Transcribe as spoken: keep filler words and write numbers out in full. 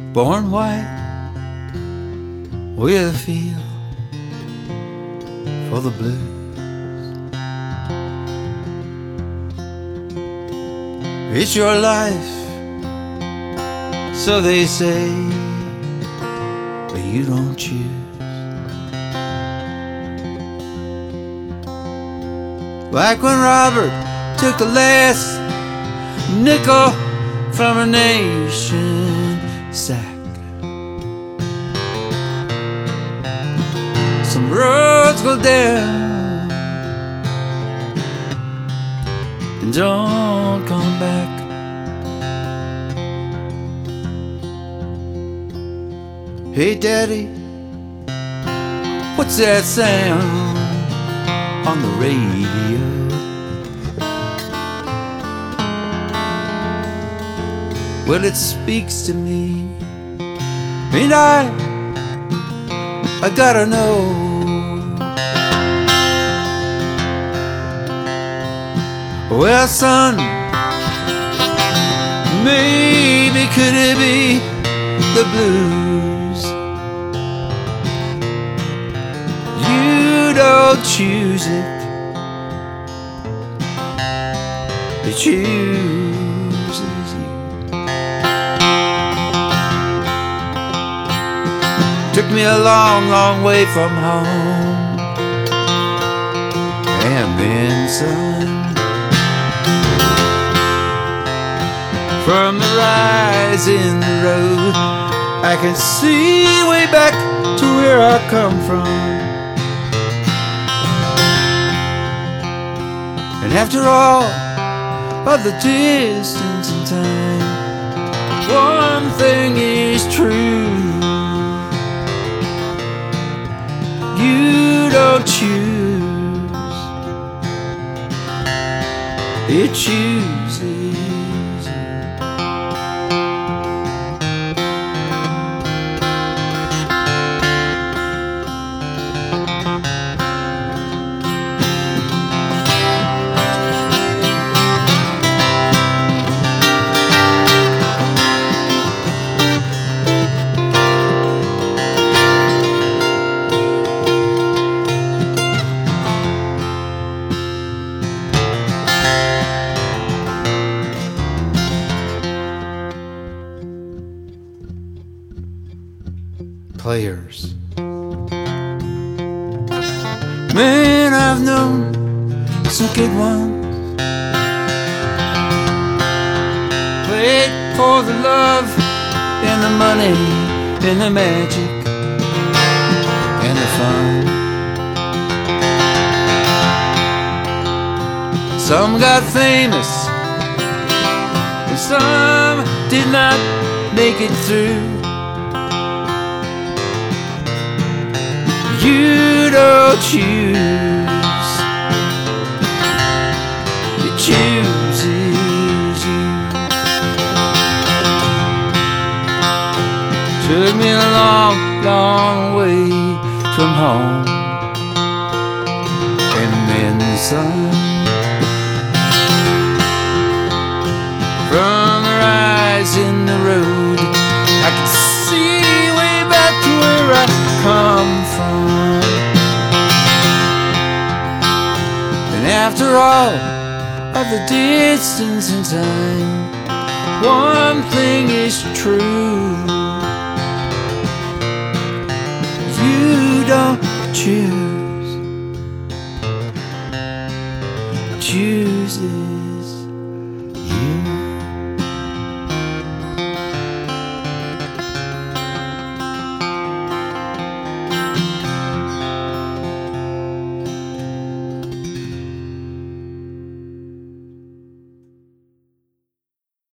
born white with a feel for the blues. It's your life, so they say, but you don't choose. Like when Robert took the last nickel from a nation sack. Some roads go down and don't come back. Hey Daddy, what's that sound on the radio? Well, it speaks to me, and I, I gotta know. Well, son, maybe could it be the blues? You don't choose it, it chooses you. Took me a long, long way from home, and then some. From the rise in the road, I can see way back to where I come from. And after all of the distance and time, one thing is true: you don't choose, it chooses. Players, man, I've known some good ones. Played for the love and the money and the magic and the fun. Some got famous and some did not make it through. You don't choose, it chooses you. Took me a long, long way from home, and then some. From the rise in the road, I can see way back to where I come from. And after all of the distance and time, one thing is true: you don't choose, choose it.